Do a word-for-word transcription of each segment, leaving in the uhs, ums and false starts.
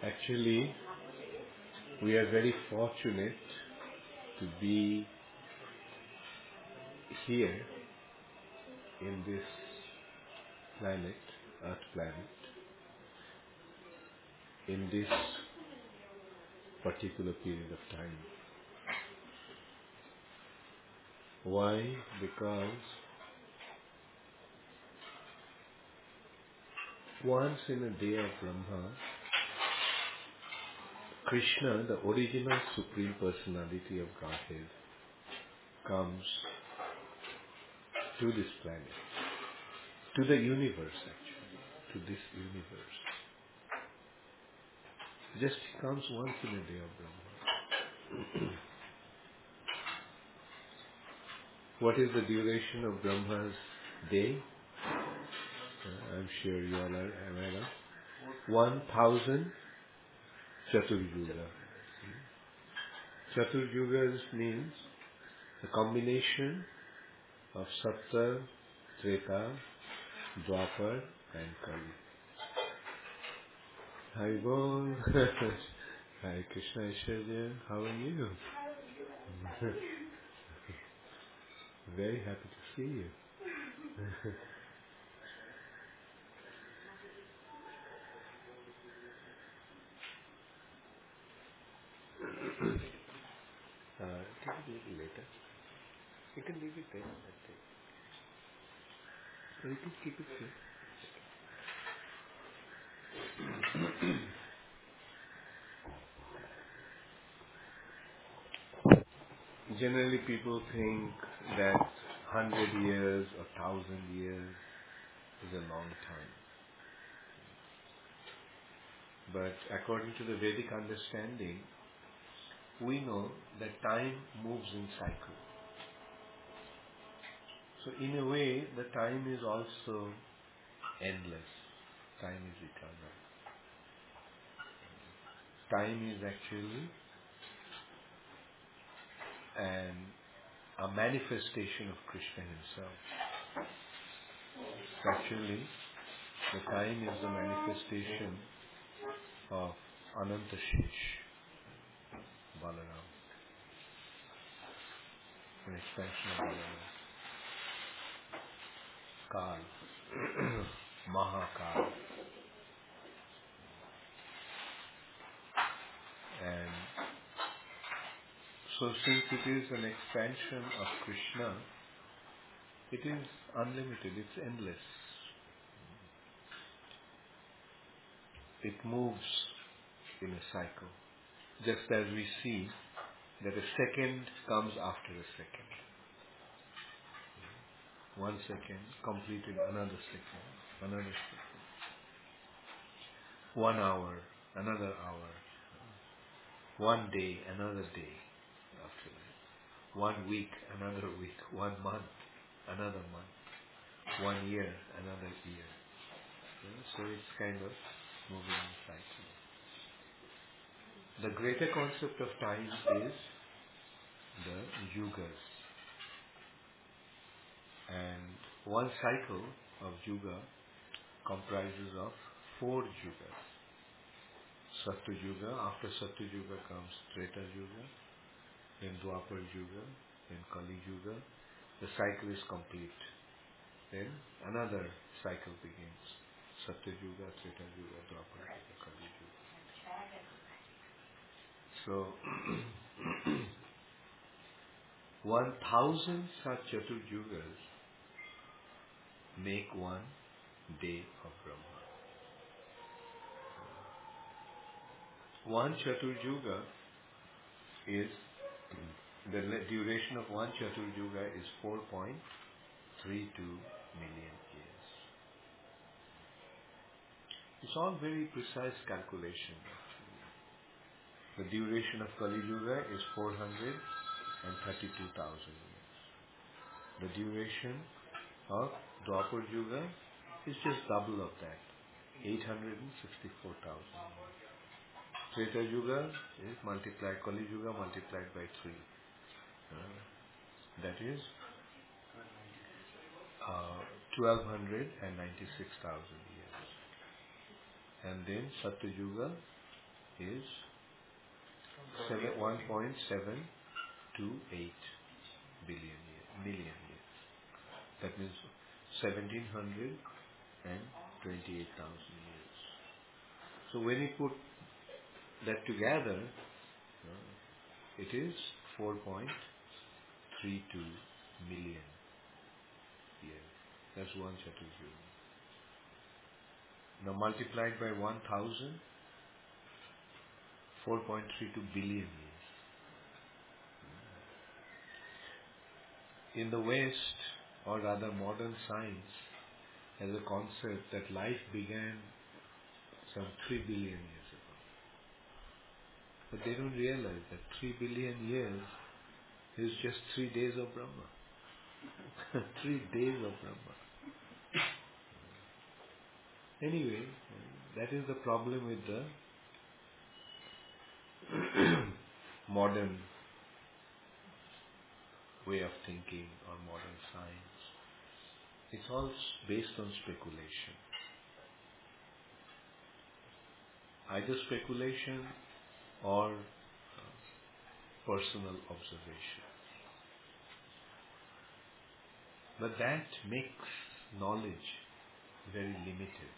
Actually, we are very fortunate to be here in this planet, Earth planet, in this particular period of time. Why? Because once in a day of Brahma, Krishna, the original Supreme Personality of Godhead, comes to this planet, to the universe actually, to this universe. Just he comes once in a day of Brahma. What is the duration of Brahma's day? Uh, I'm sure you all are aware of. One thousand Chaturjuga. Chaturjugas means the combination of Satya, Treta, Dwapar and Kali. Hi Bol. Hi Krishna Aishwarya. How are you? Very happy to see you. uh, take it a little later. You can leave it there. I think. Or you can keep it here. Generally people think that hundred years or thousand years is a long time. But according to the Vedic understanding, we know that time moves in cycle. So in a way, the time is also endless. Time is eternal. Time is actually an, a manifestation of Krishna himself. Actually, the time is the manifestation of Anantashesh, Balaram, an expansion of Balaram. Kal, Mahakal. And so since it is an expansion of Krishna, it is unlimited, it's endless. It moves in a cycle. Just as we see that a second comes after a second. One second completed another second, another second. One hour, another hour. One day, another day after that. One week, another week. One month, another month. One year, another year. So it's kind of moving in cycle. The greater concept of time is the yugas. And one cycle of yuga comprises of four yugas. Satya Yuga, after Satya Yuga comes Treta Yuga, then Dwapar Yuga, then Kali Yuga. The cycle is complete. Then another cycle begins. Satya Yuga, Treta Yuga, Dwapar Yuga, Kali Yuga. So, one thousand such Chatur Yugas make one day of Brahma. One Chatur Yuga is, the duration of one Chatur Yuga is four point three two million years. It's all very precise calculation. The duration of Kali Yuga is four hundred thirty-two thousand years. The duration of Dwapar Yuga is just double of that, eight hundred sixty-four thousand years. Treta Yuga is multiplied, Kali Yuga multiplied by three. Uh, that is uh, one thousand two hundred ninety-six thousand years. And then Satya Yuga is one point seven two eight billion years, million years. That means seventeen hundred twenty-eight thousand years. So when you put that together, uh, it is four point three two million years. That's one Chaturjyoti. Now multiplied by one thousand, four point three two billion years. In the West, or rather modern science, has a concept that life began some three billion years ago. But they don't realize that three billion years is just three days of Brahma. three days of Brahma. Anyway, that is the problem with the modern way of thinking or modern science. It's all based on speculation. Either speculation or uh, personal observation. But that makes knowledge very limited.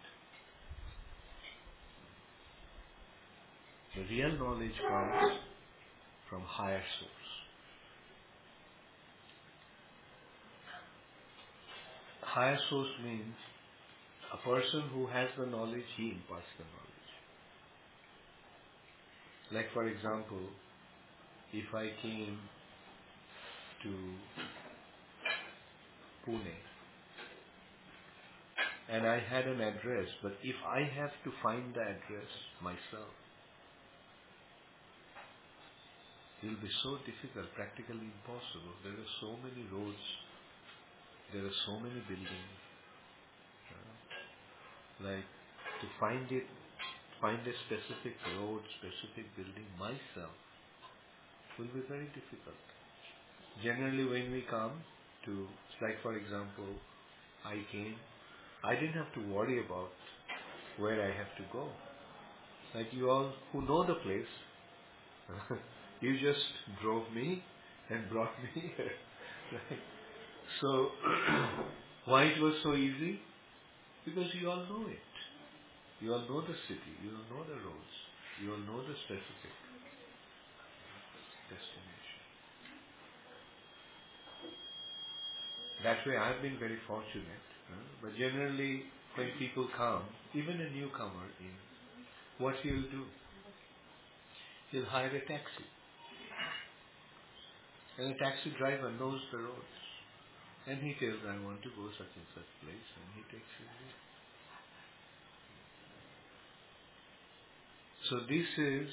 The real knowledge comes from higher source. Higher source means a person who has the knowledge, he imparts the knowledge. Like for example, if I came to Pune and I had an address, but if I have to find the address myself, it will be so difficult, practically impossible. There are so many roads, there are so many buildings. Uh, like to find it, find a specific road, specific building myself will be very difficult. Generally when we come to, like for example, I came, I didn't have to worry about where I have to go. Like you all who know the place, you just drove me and brought me here. Right? So, why it was so easy? Because you all know it. You all know the city, you all know the roads, you all know the specific destination. That way I've been very fortunate. Huh? But generally, when people come, even a newcomer in, what he'll do? He'll hire a taxi. And the taxi driver knows the roads. And he tells, I want to go such and such place, and he takes you there. So this is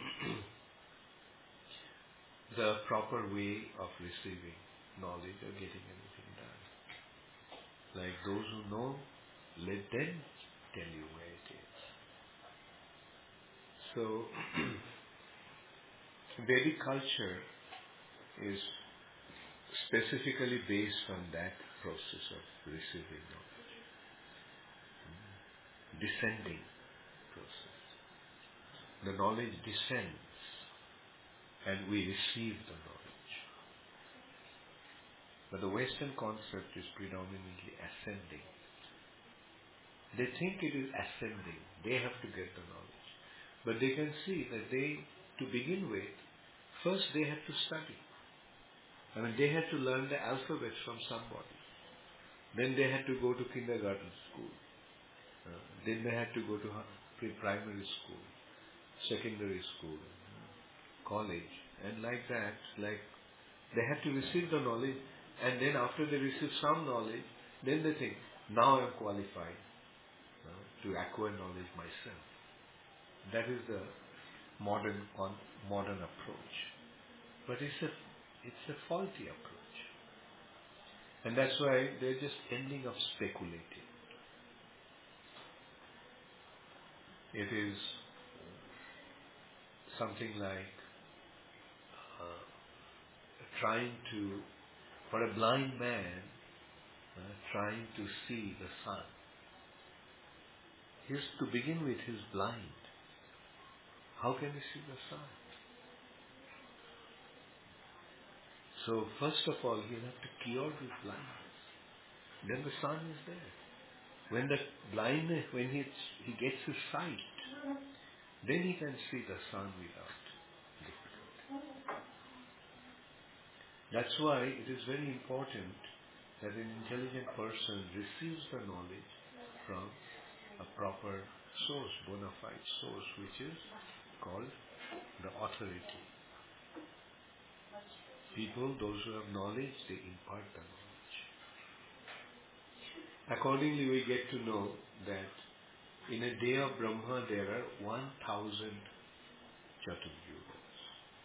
the proper way of receiving knowledge or getting anything done. Like those who know, let them tell you where it is. So, Vedic culture is specifically based on that process of receiving knowledge. Descending process. The knowledge descends and we receive the knowledge. But the Western concept is predominantly ascending. They think it is ascending. They have to get the knowledge. But they can see that they, to begin with, first they have to study. I mean, they had to learn the alphabet from somebody. Then they had to go to kindergarten school. Uh, then they had to go to pre-primary school, secondary school, college, and like that, like they had to receive the knowledge, and then after they receive some knowledge, then they think, now I am qualified uh, to acquire knowledge myself. That is the modern con- modern approach. But it's a it's a faulty approach. And that's why they're just ending up speculating. It is something like uh, trying to, for a blind man, uh, trying to see the sun. He's, to begin with, he's blind. How can he see the sun? So first of all, he'll have to cure his blindness. Then the sun is there. When the blindness, when he, he gets his sight, then he can see the sun without difficulty. That's why it is very important that an intelligent person receives the knowledge from a proper source, bona fide source, which is called the authority. People, those who have knowledge, they impart the knowledge. Accordingly, we get to know that in a day of Brahma there are one thousand Chaturvyugas.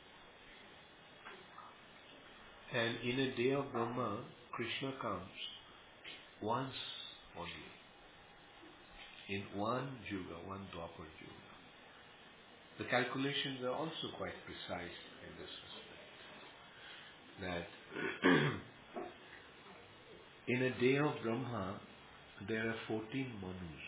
And in a day of Brahma, Krishna comes once only. In one Yuga, one Dwapar Yuga. The calculations are also quite precise in this respect. That in a day of Brahma, there are fourteen Manus.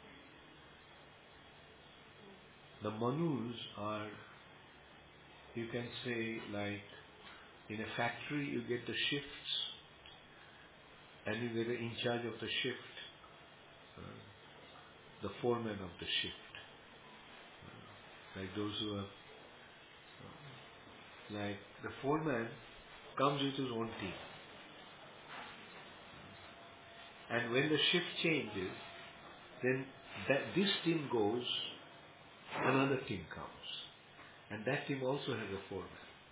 The Manus are, you can say, like in a factory you get the shifts and you get in charge of the shift, uh, the foreman of the shift. Uh, like those who have, uh, like the foreman comes with his own team. And when the shift changes, then that this team goes, another team comes. And that team also has a foreman.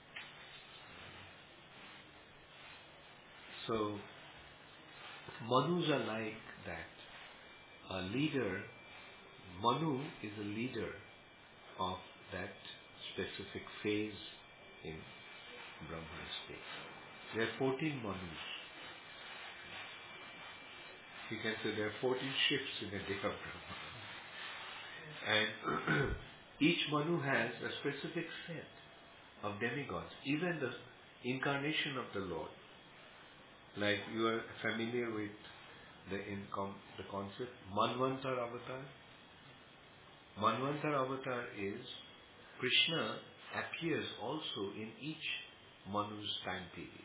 So, Manus are like that. A leader, Manu is a leader of that specific phase in Brahman state. There are fourteen Manus. You can say there are fourteen shifts in a day of Brahma. And each Manu has a specific set of demigods. Even the incarnation of the Lord, like you are familiar with the, incom- the concept, Manvantar Avatar. Manvantar Avatar is Krishna appears also in each Manu's time period.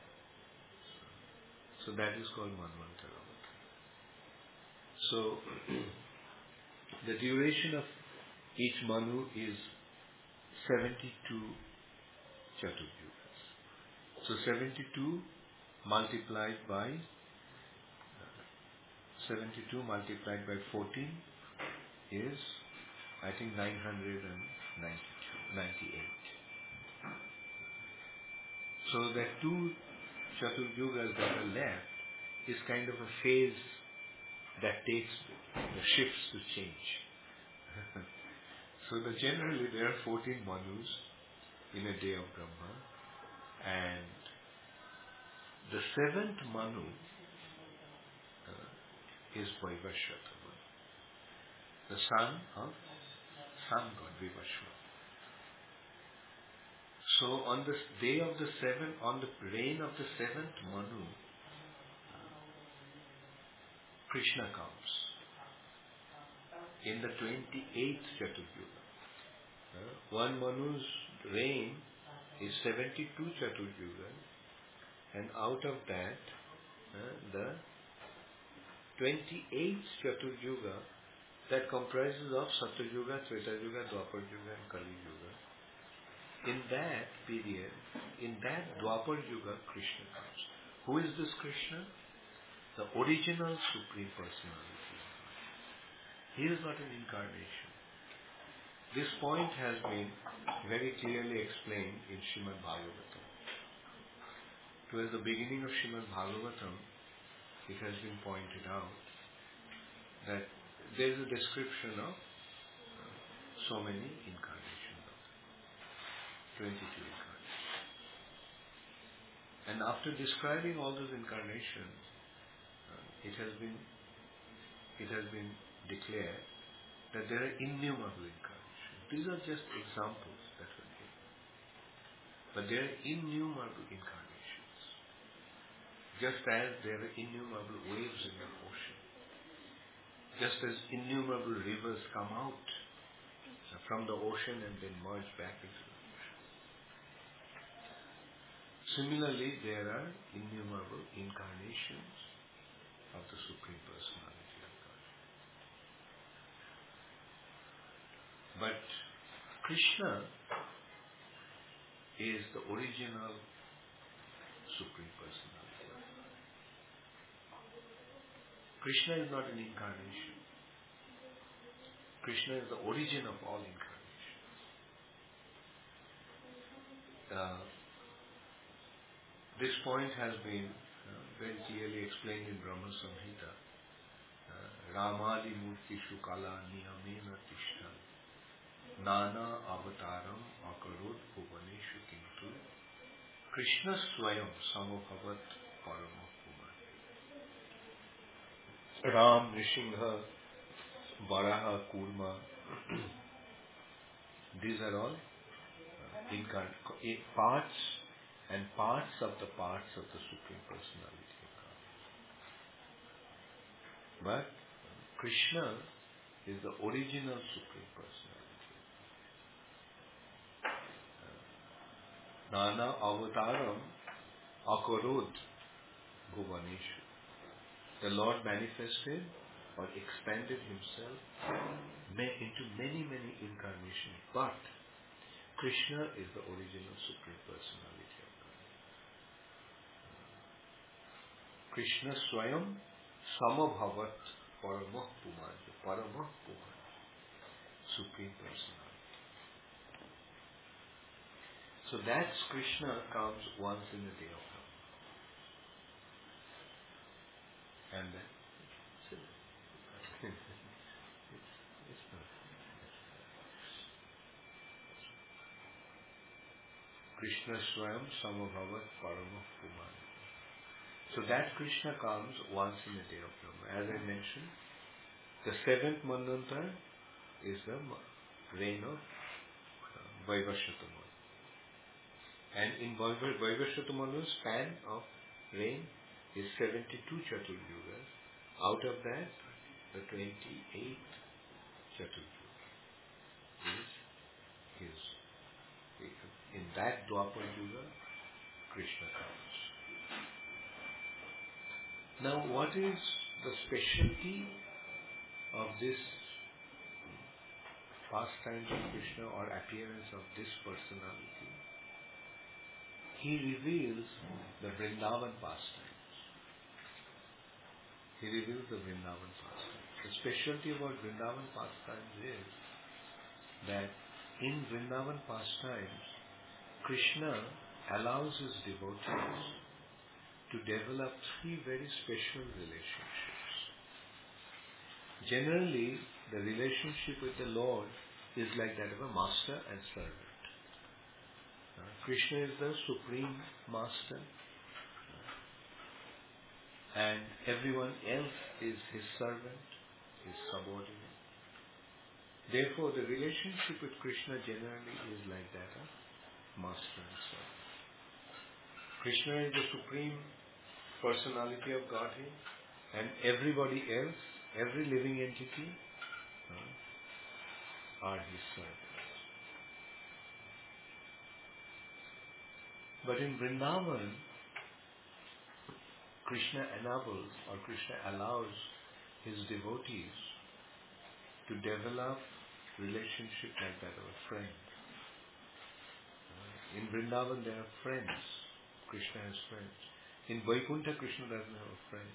So that is called Manvantar Avatar. So the duration of each Manu is seventy-two Chaturyugas. So seventy-two multiplied by seventy-two multiplied by fourteen is, I think, nine hundred ninety-two, ninety-eight. So the two Chaturyugas that are left is kind of a phase that takes the shifts to change. So the, generally there are fourteen Manus in a day of Brahma, and the seventh Manu uh, is Vaivasvata Manu, the son of sun god Vivasvata. So on the day of the seventh, on the reign of the seventh Manu, Krishna comes in the twenty-eighth Chaturyuga. Uh, one Manu's reign is seventy-two Chaturyugas, and out of that, uh, the twenty-eighth Chaturyuga, that comprises of Satyuga, Tretayuga, Dwapar Yuga and Kali Yuga. In that period, in that Dwapar Yuga, Krishna comes. Who is this Krishna? The original Supreme Personality. He is not an incarnation. This point has been very clearly explained in Srimad Bhagavatam. Towards the beginning of Srimad Bhagavatam, it has been pointed out that there is a description of uh, so many incarnations, twenty-two incarnations. And after describing all those incarnations, uh, it has been it has been declared that there are innumerable incarnations. These are just examples that were given. But there are innumerable incarnations. Just as there are innumerable waves in the ocean. Just as innumerable rivers come out from the ocean and then merge back into the ocean. Similarly, there are innumerable incarnations of the Supreme Personality of God. But Krishna is the original Supreme Personality of God. Krishna is not an incarnation. Krishna is the origin of all incarnations. Uh, this point has been uh, very clearly explained in Brahma Samhita. Uh, Ramadi Murtishu Kala Niyamena Tishtan Nana Avataram Akarod Bhuvaneshu Kintu Krishna Swayam Samabhavat Paramahuma. Ram, Nrsimha, Varaha, Kurma, these are all uh, incarn- parts and parts of the parts of the Supreme Personality of God. But Krishna is the original Supreme Personality. Uh, Nana Avataram Akarod Bhuvaneshu. The Lord manifested or expanded himself into many, many incarnations. But Krishna is the original Supreme Personality of God. Krishna Swayam Samabhavat Paramah Puman. Paramah Puman. Supreme Personality. So that's Krishna comes once in a day of time. And then it's, it's not. Krishna Swayam Samabhavat Paramah Puman. So that Krishna comes once in a day of Brahma. As I mentioned, the seventh Manvantara is the reign of uh, Vaivasvata Manu. And in Vaivasvata Manu's span of reign is seventy-two Chaturyugas. Out of that, the twenty-eighth Chaturyuga is his. In that Dwapar Yuga, Krishna comes. Now, what is the specialty of this pastime of Krishna or appearance of this personality? He reveals the Vrindavan pastimes. He reveals the Vrindavan pastimes. The specialty about Vrindavan pastimes is that in Vrindavan pastimes, Krishna allows his devotees to develop three very special relationships. Generally, the relationship with the Lord is like that of a master and servant. Uh, Krishna is the supreme master, uh, and everyone else is his servant, his subordinate. Therefore, the relationship with Krishna generally is like that of master and servant. Krishna is the supreme personality of Godhead, and everybody else, every living entity, uh, are his servants. But in Vrindavan, Krishna enables or Krishna allows his devotees to develop relationship like that of a friend. Uh, in Vrindavan there are friends. Krishna has friends. In Vaikuntha, Krishna doesn't have a friend.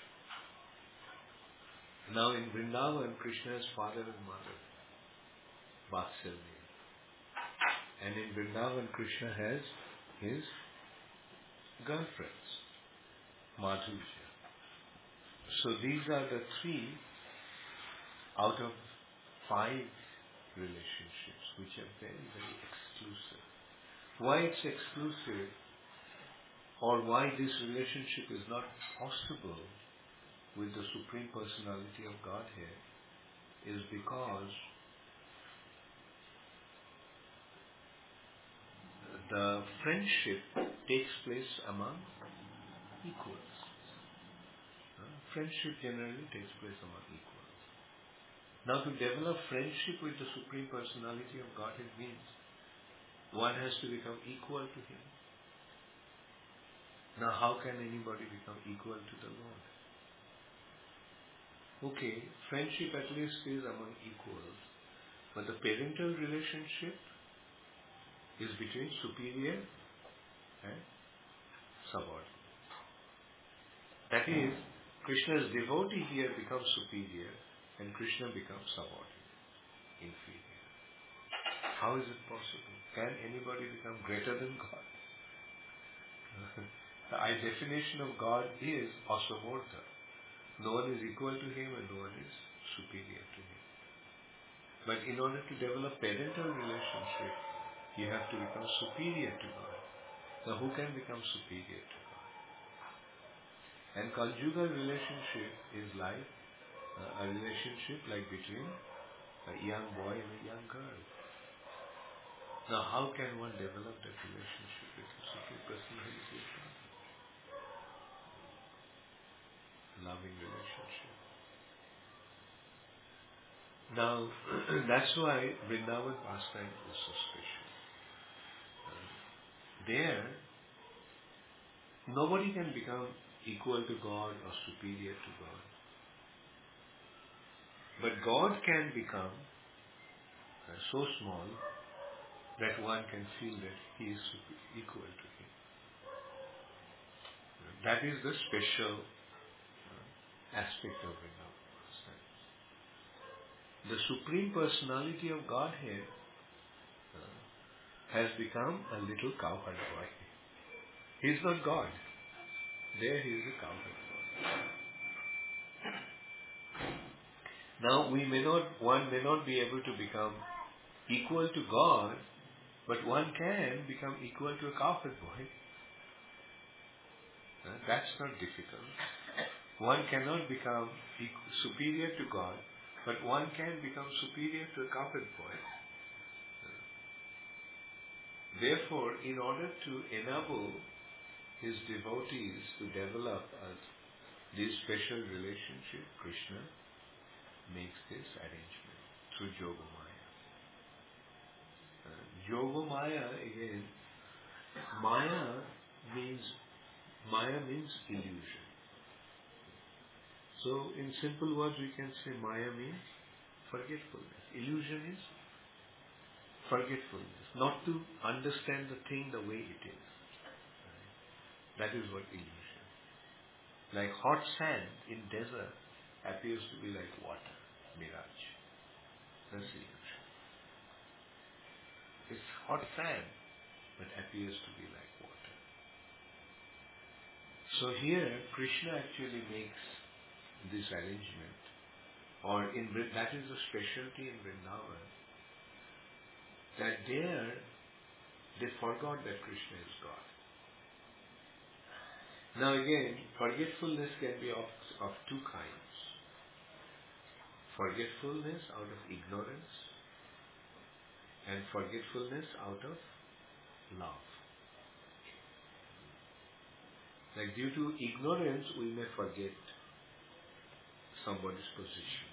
Now in Vrindavan, Krishna has father and mother, Vatsalya. And in Vrindavan, Krishna has his girlfriends, Madhurya. So these are the three out of five relationships which are very, very exclusive. Why it's exclusive, or why this relationship is not possible with the Supreme Personality of Godhead, is because the friendship takes place among equals. Uh, friendship generally takes place among equals. Now to develop friendship with the Supreme Personality of Godhead means one has to become equal to Him. Now how can anybody become equal to the Lord? Okay, friendship at least is among equals, but the parental relationship is between superior and subordinate. That is, Krishna's devotee here becomes superior and Krishna becomes subordinate, inferior. How is it possible? Can anybody become greater than God? The definition of God is asamortha. No one is equal to Him and no one is superior to Him. But in order to develop parental relationship, you have to become superior to God. Now who can become superior to God? And conjugal relationship is like uh, a relationship like between a young boy and a young girl. Now how can one develop that relationship with the Supreme Personality of God? Loving relationship. Now that's why Vrindavan pastime is so special. Uh, there, nobody can become equal to God or superior to God. But God can become uh, so small that one can feel that He is super- equal to Him. That is the special uh, aspect of Vrindavan pastime. The Supreme Personality of Godhead uh, has become a little cowherd boy. He is not God. There he is a cowherd boy. Now we may not, one may not be able to become equal to God, but one can become equal to a cowherd boy. Uh, that's not difficult. One cannot become equal, superior to God, but one can become superior to a cowherd boy. Therefore, in order to enable his devotees to develop a, this special relationship, Krishna makes this arrangement through Yogamaya. Uh, Yogamaya, again, Maya means, Maya means illusion. So, in simple words, we can say Maya means forgetfulness. Illusion is forgetfulness, not to understand the thing the way it is. Right? That is what illusion. Like hot sand in desert appears to be like water, mirage. That's illusion. It's hot sand, but appears to be like water. So here, Krishna actually makes this arrangement, or in that is the specialty in Vrindavan, that there they forgot that Krishna is God. Now again, forgetfulness can be of, of two kinds. Forgetfulness out of ignorance and forgetfulness out of love. Like due to ignorance, we may forget somebody's position.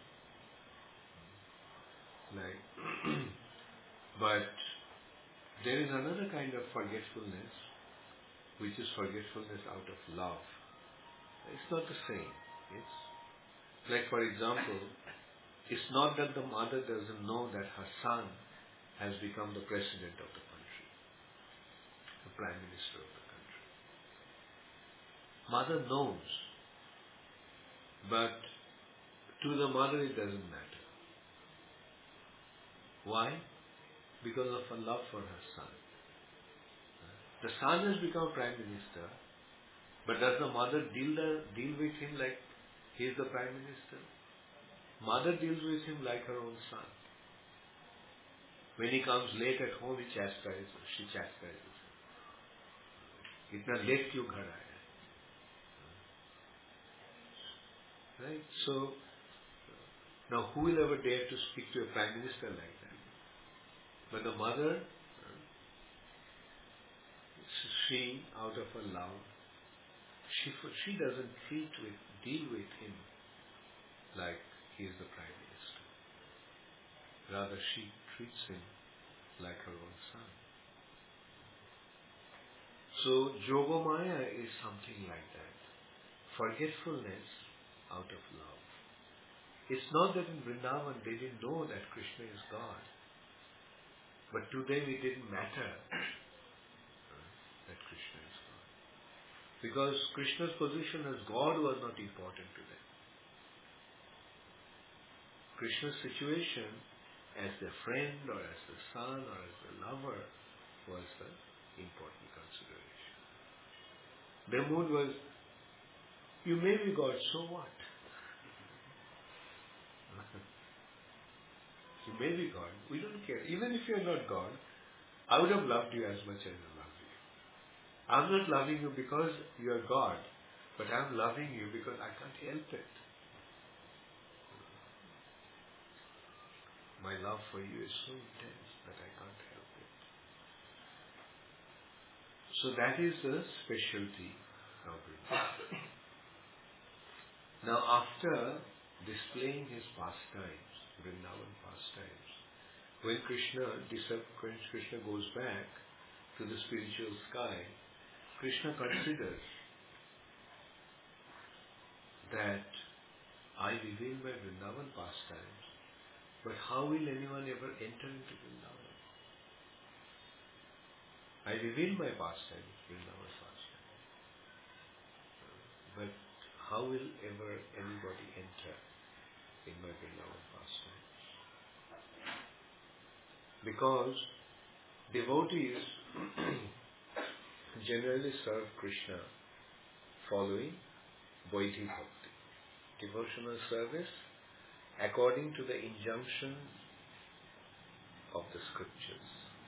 Like, but there is another kind of forgetfulness, which is forgetfulness out of love. It's not the same. It's like, for example, it's not that the mother doesn't know that her son has become the president of the country, the prime minister of the country. Mother knows, but to the mother it doesn't matter. Why? Because of her love for her son. The son has become prime minister, but does the mother deal, the, deal with him like he is the prime minister? Mother deals with him like her own son. When he comes late at home, he chastises, she chastises him. Itna late kyun ghar aaya? Right? So, now who will ever dare to speak to a prime minister like that? But the mother, she, out of her love, she she doesn't treat with, deal with him like he is the prime minister. Rather, she treats him like her own son. So, Yogamaya is something like that. Forgetfulness out of love. It's not that in Vrindavan they didn't know that Krishna is God. But to them it didn't matter that Krishna is God. Because Krishna's position as God was not important to them. Krishna's situation as their friend or as the son or as the lover was the important consideration. Their mood was, you may be God, so what? You may be God, we don't care. Even if you're not God, I would have loved you as much as I love you. I'm not loving you because you're God, but I'm loving you because I can't help it. My love for you is so intense that I can't help it. So that is the specialty of Vrindavan. Now after displaying his pastimes, Vrindavan pastimes, when Krishna, when Krishna goes back to the spiritual sky, Krishna considers that I reveal my Vrindavan pastimes, but how will anyone ever enter into Vrindavan? I reveal my pastimes, Vrindavan pastimes, but how will ever anybody enter in my Vrindavan pastimes? Because devotees generally serve Krishna following Vaidhi Bhakti, devotional service according to the injunction of the scriptures.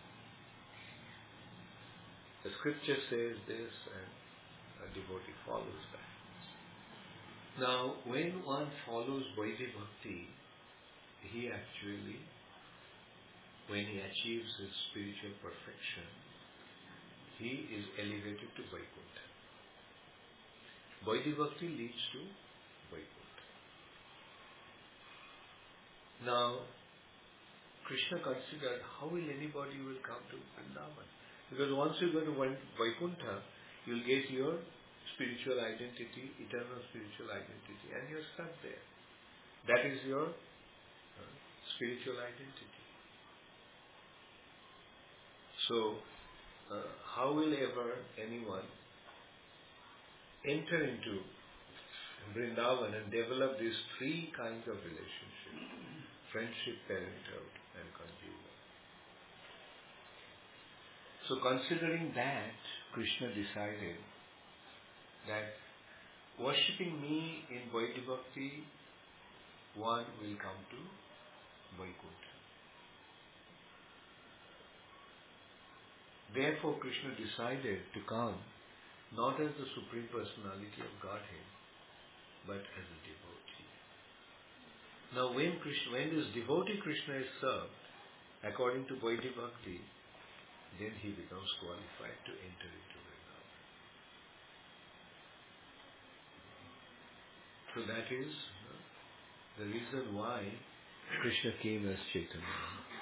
The scripture says this and a devotee follows that. Now, when one follows Vaidhi Bhakti, he actually, when he achieves his spiritual perfection, he is elevated to Vaikuntha. Vaidhi Bhakti leads to Vaikuntha. Now, Krishna considered how will anybody will come to Vrindavan? Because once you go to Vaikuntha, you'll get your spiritual identity, eternal spiritual identity, and you're stuck there. That is your uh, spiritual identity. So, uh, how will ever anyone enter into Vrindavan and develop these three kinds of relationships? Friendship, parenthood, and conjugal. So considering that, Krishna decided that worshipping me in Vaidhi Bhakti, one will come to Vaikuntha. Therefore Krishna decided to come not as the Supreme Personality of Godhead, but as a devotee. Now when Krishna, when this devotee Krishna is served according to Vaidhi Bhakti, then he becomes qualified to enter into Vrindavan. So that is uh, the reason why Krishna came as Chaitanya.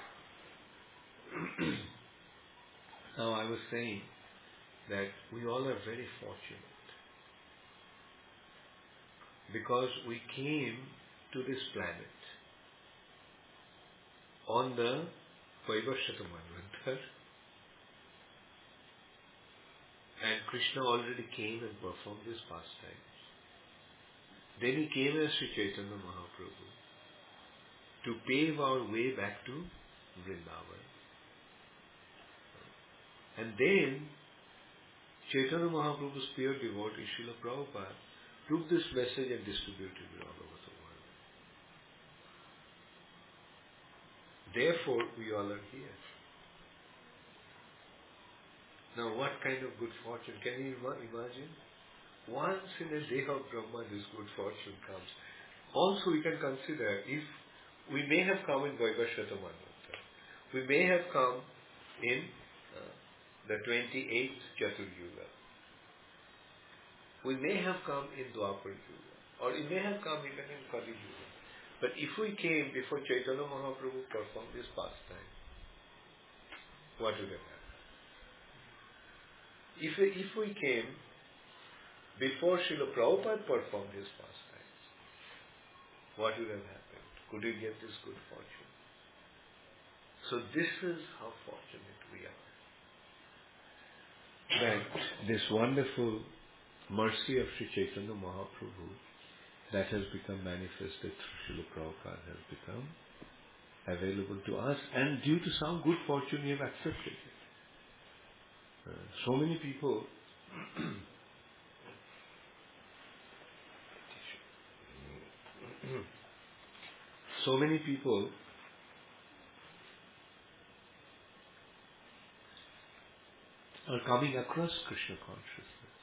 Now I was saying that we all are very fortunate because we came to this planet on the Vaivashata Manvantar, and Krishna already came and performed his pastimes. Then he came as Sri Chaitanya Mahaprabhu to pave our way back to Vrindavan. And then Chaitanya Mahaprabhu's pure devotee, Srila Prabhupada, took this message and distributed it all over the world. Therefore, we all are here. Now, what kind of good fortune? Can you imagine? Once in a day of Brahma, this good fortune comes. Also, we can consider if we may have come in Vaivashata Manvantara. We may have come in uh, the twenty-eighth Chatur-yuga. We may have come in Dwapar Yuga. Or it may have come even in Kali Yuga. But if we came before Chaitanya Mahaprabhu performed this pastime, what would have happened? If we, if we came before Srila Prabhupada performed his pastimes, what would have happened? Could we get this good fortune? So this is how fortunate we are. That this wonderful mercy of Sri Chaitanya Mahaprabhu that has become manifested through Srila Prabhupada has become available to us, and due to some good fortune we have accepted it. Uh, so many people so many people are coming across Krishna consciousness.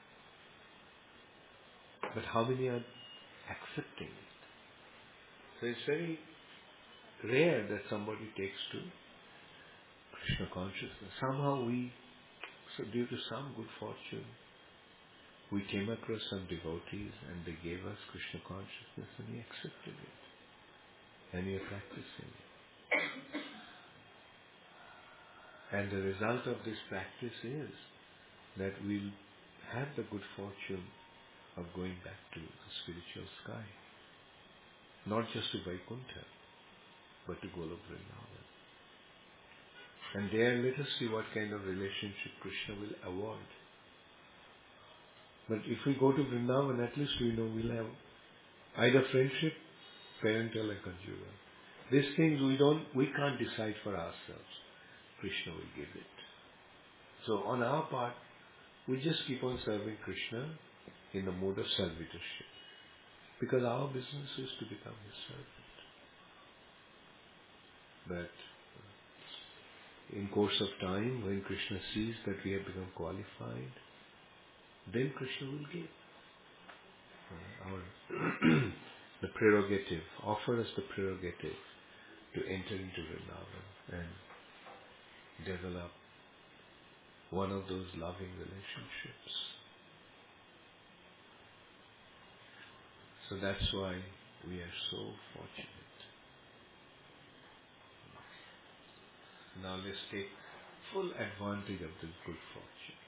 But how many are accepting it? So it's very rare that somebody takes to Krishna consciousness. Somehow we, so due to some good fortune, we came across some devotees and they gave us Krishna consciousness and we accepted it. And we are practicing it. And the result of this practice is that we'll have the good fortune of going back to the spiritual sky. Not just to Vaikuntha, but to Golok Vrindavan. And there let us see what kind of relationship Krishna will award. But if we go to Vrindavan, at least we know we'll have either friendship, parental and conjugal. These things we don't, we can't decide for ourselves. Krishna will give it. So on our part, we just keep on serving Krishna in the mode of servitorship. Because our business is to become His servant. But in course of time, when Krishna sees that we have become qualified, then Krishna will give uh, our the prerogative, offer us the prerogative to enter into Vrindavan and develop one of those loving relationships. So that's why we are so fortunate. Now let's take full advantage of this good fortune.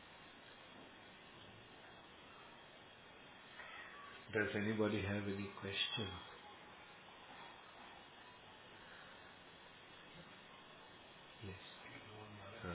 Does anybody have any question? Yes. Uh.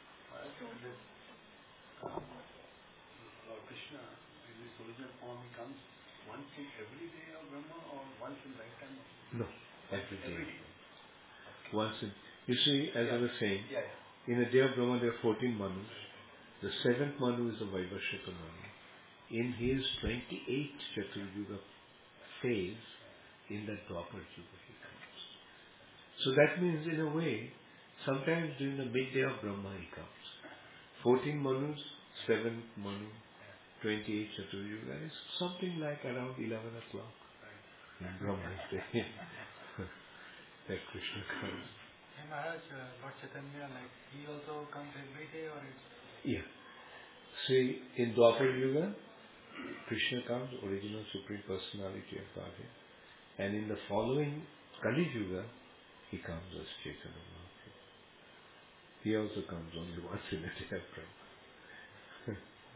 Lord Krishna, in his original form, he comes once in every day of Brahma or once in lifetime? No, every day. Every day. Once in, you see, as yeah. I was saying, yeah, yeah. in a day of Brahma there are fourteen Manus. The seventh Manu is the Vaibhashika Manu. In his twenty-eighth Chaturyuga phase, in the Dwapar Yuga he comes. So that means in a way, sometimes during the midday of Brahma he comes. fourteen Manus, seventh Manu, twenty-eighth Chaturyuga is something like around eleven o'clock in Brahma's day. That Krishna comes. And Maharaj, uh, Lord Chaitanya, like, he also comes every day or it's... Yeah. See, in Dwapar Yuga, Krishna comes, original Supreme Personality of Godhead. And in the following Kali Yuga, he comes as Chaitanya Mahaprabhu. He also comes only once in a day of Brahma.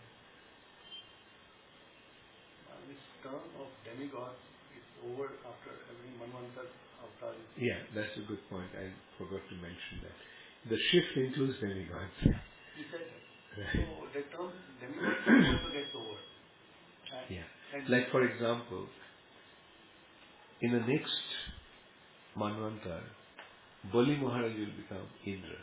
This term of demigod is over after every Manvantara avatar. Yeah, that's a good point. I forgot to mention that. The shift includes demigods. You said that. So the term demigod also gets over. And, Yeah. and Like for example, in the next Manvantar, Bali Maharaj will become Indra.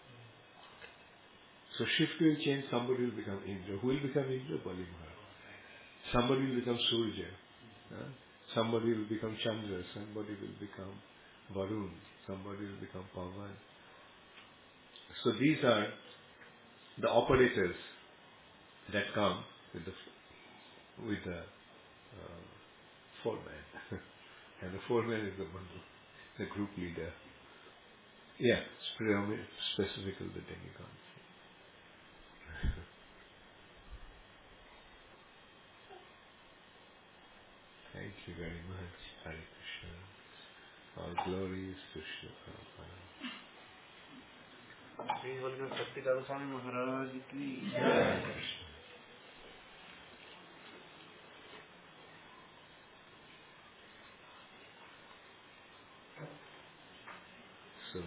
So shift will change, somebody will become Indra. Who will become Indra? Bali Maharaj. Somebody will become Surya. Huh? Somebody will become Chandra. Somebody will become Varun. Somebody will become Pavan. So these are the operators that come with the with the uh, foreman. And the foreman is the Manu, the group leader. Yeah, specifically the demigods. Thank Thank you very much. Hare Krishna. All glories to Shri Prabhupada. Shri बोलिए सत्याग्रह स्वामी महाराज की Hare Krishna. So,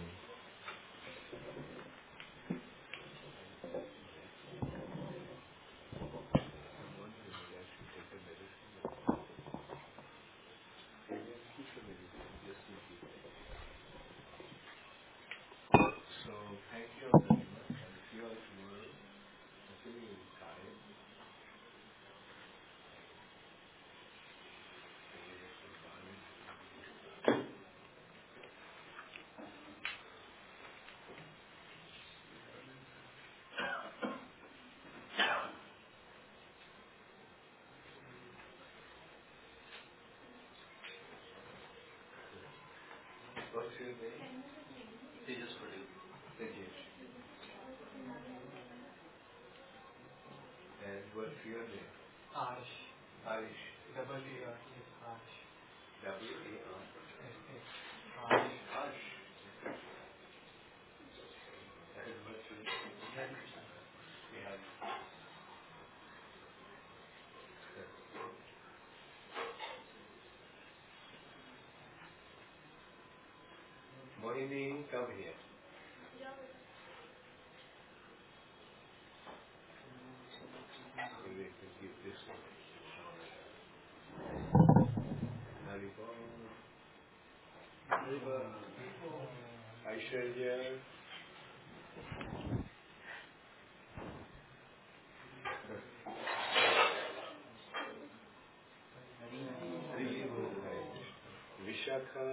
so thank you all very much. I'll see you all tomorrow. I'm feeling tired. What's your name? Tejas Patel Rajesh. And what's your name? Arsh Arish. Double A R S Arsh W A R. S S Arsh Ash. And what's your name? Hare Krishna Yeah. Mohini, come here. Maybe I can give this one. Haribol. Haribol. Aishwarya. Haribol. Vishakha.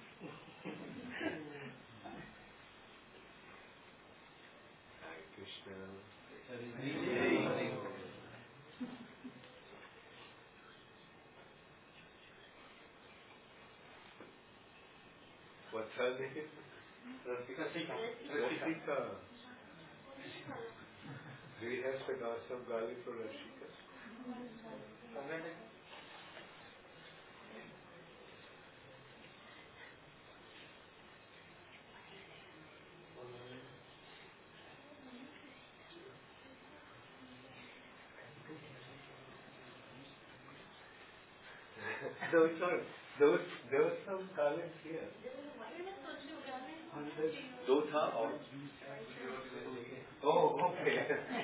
Hare Krishna. What's her name? Rasika Rasika. Do we have some, uh, some garlic for Rasika? No, it's not. There was, there was some garlic here. Dotha or? Oh, okay.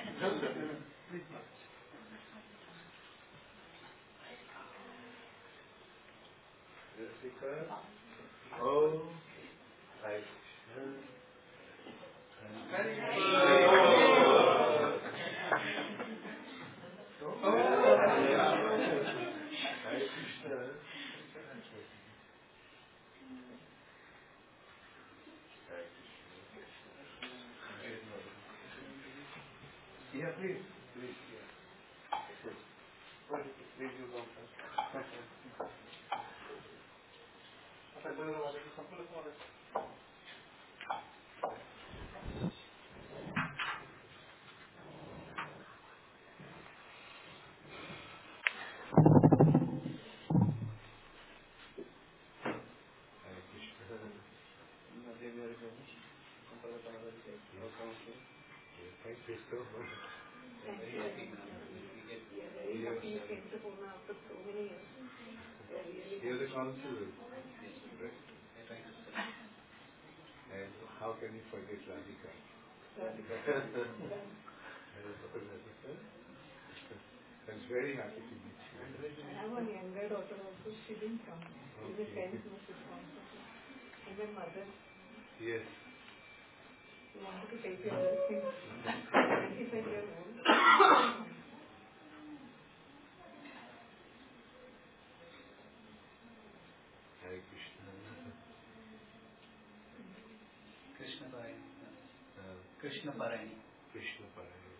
Rasika. Oh, right. Hare Krishna. Yeah, please. Please, yeah. Please, you go first. Hare Krishna. Yeah, thank you so much. Very happy. We are very happy you came to Pune after so many years. We are really You're the consul. Yes, Right. I try to say. And how can you forget Radhika? Radhika. Radhika. I'm very happy to meet you. I have a younger daughter also. She didn't come. She's a Okay. tenth Missus Sponsor. And my mother, Yes. she wanted to take her since twenty-five year old. She didn't come. Hare Krishna. Krishna Parayani. Uh, Krishna Parayani. Krishna Parayana.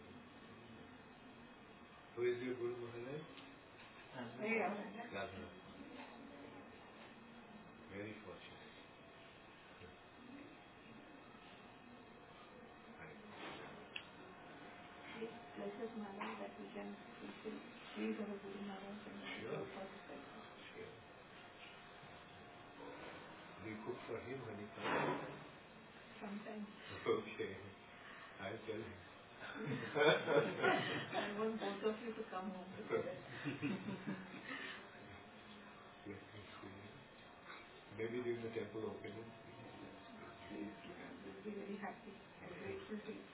Who is your Guru Maharaj? Yeah. Radha. Very fortunate. Hare Please bless us, Madam, that we can fulfill. Please, our Guru Maharaj, and Sure. our first. Krishna. cook for him when he comes? Sometimes. Okay. I'll tell him. I want both of you to come home together. Let me see. Maybe during the temple opening. Please, we'll be very happy and grateful to you.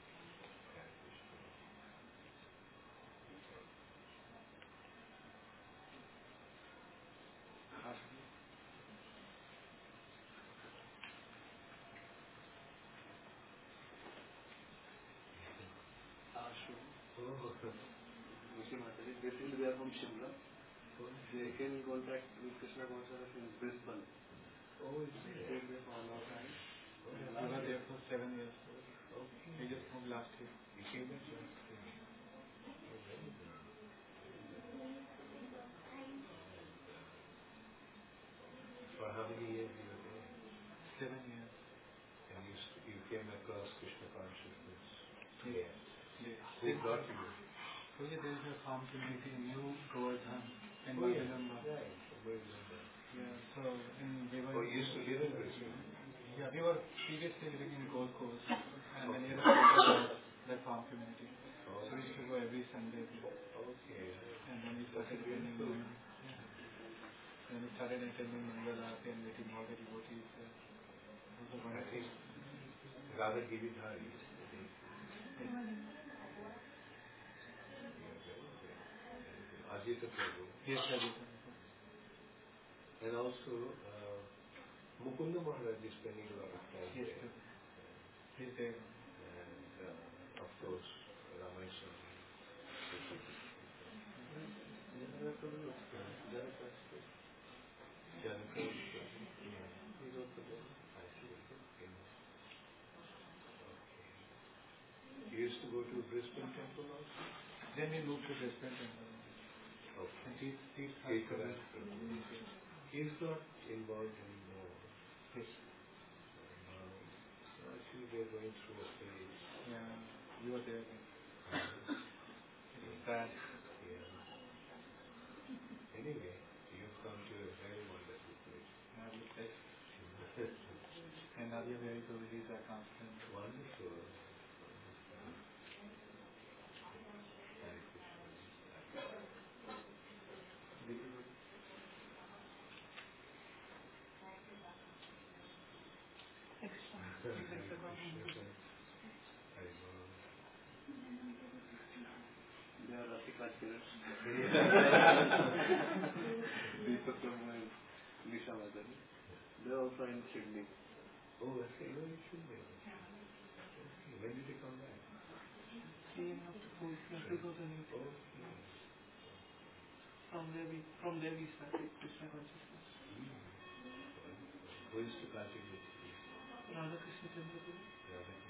Basically, they are from Shimla. They came in contact with Krishna Consciousness in Brisbane. Oh, is They it? stayed there for a long time. Yeah, we were there for seven years. Okay. We just moved last year. You came back last year. Oh, very good. For how many years you were there? Seven years. And you, st- you came across Krishna consciousness. Yes. Yes. Who brought you? So yeah, there is a farm community in New Govardhan in Oh, yeah. Madinamba. Right. Where is that? Yeah, so in we were Oh, you used to live in Brisbane? yeah, we were previously living in Gold Coast and the nearest place was that farm community. So we used to go every Sunday there. Okay. And then we started attending beautiful. yeah. Then we started attending Mangala and meeting all the devotees there. It was a I wonderful. think Radha Giridhari. Ajita Prabhu. Yes, I did. And also uh, Mukunda Maharaj is spending a lot of time Yes, there. he's there. And uh, of course Ramesha. Janaka. He's also there. I see. Okay. You used to go to Brisbane temple also? Then we moved to Brisbane Temple. Okay. And these, these are Keitharaj Prabhu. He's not involved anymore. yes. Um, actually, they're going through a phase. Yeah, we were there then. It was bad. Yeah. Anyway, you've come to a very wonderful place. I was blessed. And now we are very Guruji's are constant. Wonderful. Wonderful. Hare Krishna. Extra. Hare Krishna. Hare Bol. They are Ratika spirits. Deepak Brahma and Nisha Madhuri. They are also in Sydney. Oh, okay. No, you should be. Okay. When did you come back? Came after four, yeah, two thousand eight. Okay. From there we from there we started Krishna consciousness. Mm. Who used to cultivate you? Radha Krishna Chandra Guru. Radha